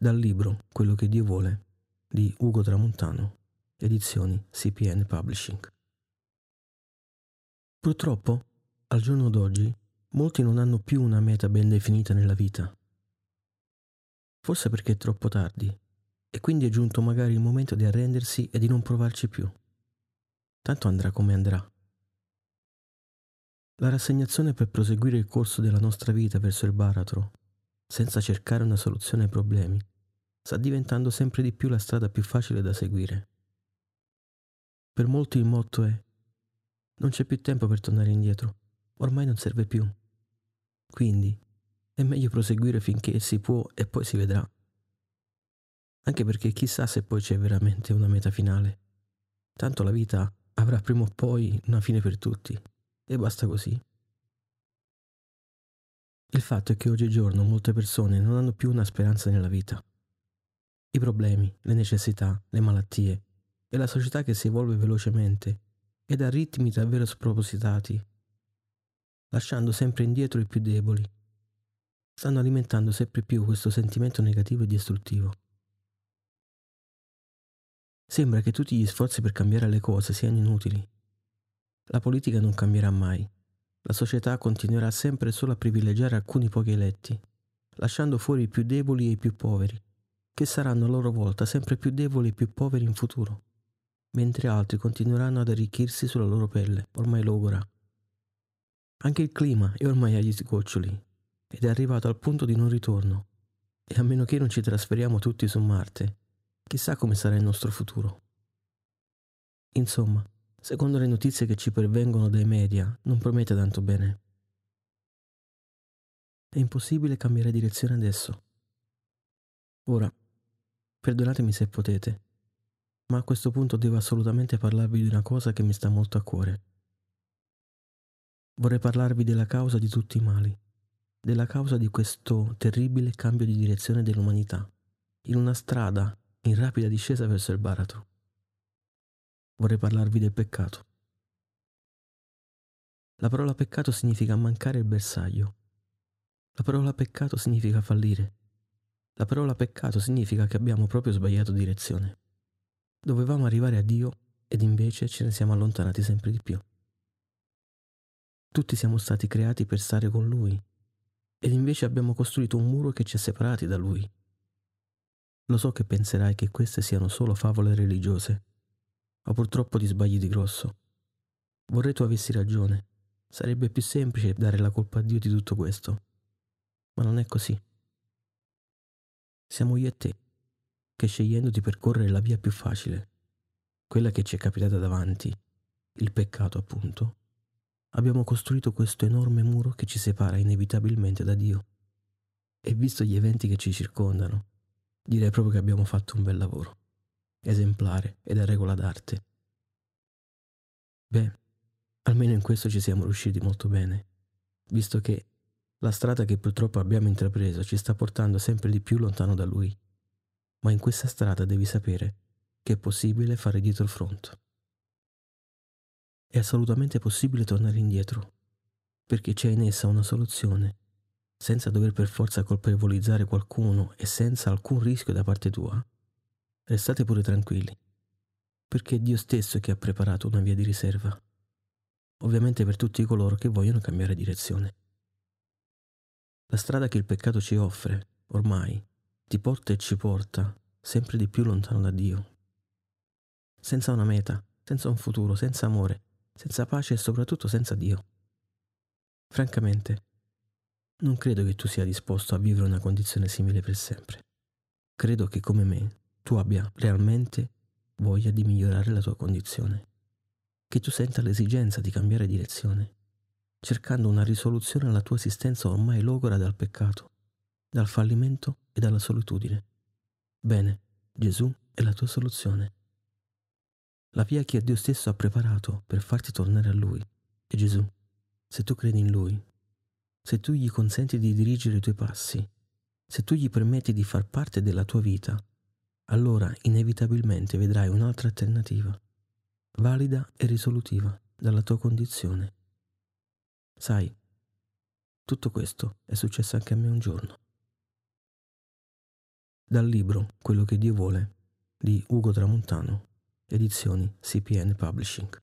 Dal libro Quello che Dio vuole di Ugo Tramontano, edizioni CPN Publishing. Purtroppo, al giorno d'oggi, molti non hanno più una meta ben definita nella vita. Forse perché è troppo tardi, e quindi è giunto magari il momento di arrendersi e di non provarci più. Tanto andrà come andrà. La rassegnazione per proseguire il corso della nostra vita verso il baratro, senza cercare una soluzione ai problemi, sta diventando sempre di più la strada più facile da seguire. Per molti il motto è: non c'è più tempo per tornare indietro, ormai non serve più. Quindi è meglio proseguire finché si può e poi si vedrà. Anche perché chissà se poi c'è veramente una meta finale. Tanto la vita avrà prima o poi una fine per tutti, e basta così. Il fatto è che oggigiorno molte persone non hanno più una speranza nella vita. I problemi, le necessità, le malattie e la società che si evolve velocemente ed a ritmi davvero spropositati, lasciando sempre indietro i più deboli, stanno alimentando sempre più questo sentimento negativo e distruttivo. Sembra che tutti gli sforzi per cambiare le cose siano inutili. La politica non cambierà mai. La società continuerà sempre solo a privilegiare alcuni pochi eletti, lasciando fuori i più deboli e i più poveri, che saranno a loro volta sempre più deboli e più poveri in futuro, mentre altri continueranno ad arricchirsi sulla loro pelle, ormai logora. Anche il clima è ormai agli sgoccioli ed è arrivato al punto di non ritorno, e a meno che non ci trasferiamo tutti su Marte, chissà come sarà il nostro futuro. Insomma, secondo le notizie che ci pervengono dai media, non promette tanto bene. È impossibile cambiare direzione adesso. Ora, perdonatemi se potete, ma a questo punto devo assolutamente parlarvi di una cosa che mi sta molto a cuore. Vorrei parlarvi della causa di tutti i mali, della causa di questo terribile cambio di direzione dell'umanità, in una strada in rapida discesa verso il baratro. Vorrei parlarvi del peccato. La parola peccato significa mancare il bersaglio. La parola peccato significa fallire. La parola peccato significa che abbiamo proprio sbagliato direzione. Dovevamo arrivare a Dio ed invece ce ne siamo allontanati sempre di più. Tutti siamo stati creati per stare con Lui ed invece abbiamo costruito un muro che ci ha separati da Lui. Lo so che penserai che queste siano solo favole religiose, ma purtroppo ti sbagli di grosso. Vorrei tu avessi ragione. Sarebbe più semplice dare la colpa a Dio di tutto questo. Ma non è così. Siamo io e te, che scegliendo di percorrere la via più facile, quella che ci è capitata davanti, il peccato appunto, abbiamo costruito questo enorme muro che ci separa inevitabilmente da Dio. E visto gli eventi che ci circondano, direi proprio che abbiamo fatto un bel lavoro, esemplare ed a regola d'arte. Beh, almeno in questo ci siamo riusciti molto bene, visto che la strada che purtroppo abbiamo intrapreso ci sta portando sempre di più lontano da Lui. Ma in questa strada devi sapere che è possibile fare dietro il front. È assolutamente possibile tornare indietro, perché c'è in essa una soluzione, senza dover per forza colpevolizzare qualcuno e senza alcun rischio da parte tua. Restate pure tranquilli, perché è Dio stesso che ha preparato una via di riserva, ovviamente per tutti coloro che vogliono cambiare direzione. La strada che il peccato ci offre, ormai, ti porta e ci porta sempre di più lontano da Dio. Senza una meta, senza un futuro, senza amore, senza pace e soprattutto senza Dio. Francamente, non credo che tu sia disposto a vivere una condizione simile per sempre. Credo che come me tu abbia realmente voglia di migliorare la tua condizione, che tu senta l'esigenza di cambiare direzione, cercando una risoluzione alla tua esistenza ormai logora dal peccato, dal fallimento e dalla solitudine. Bene, Gesù è la tua soluzione. La via che Dio stesso ha preparato per farti tornare a Lui è Gesù. Se tu credi in Lui, se tu gli consenti di dirigere i tuoi passi, se tu gli permetti di far parte della tua vita, allora inevitabilmente vedrai un'altra alternativa, valida e risolutiva dalla tua condizione. Sai, tutto questo è successo anche a me un giorno. dal libro Quello che Dio vuole di Ugo Tramontano, edizioni CPN Publishing.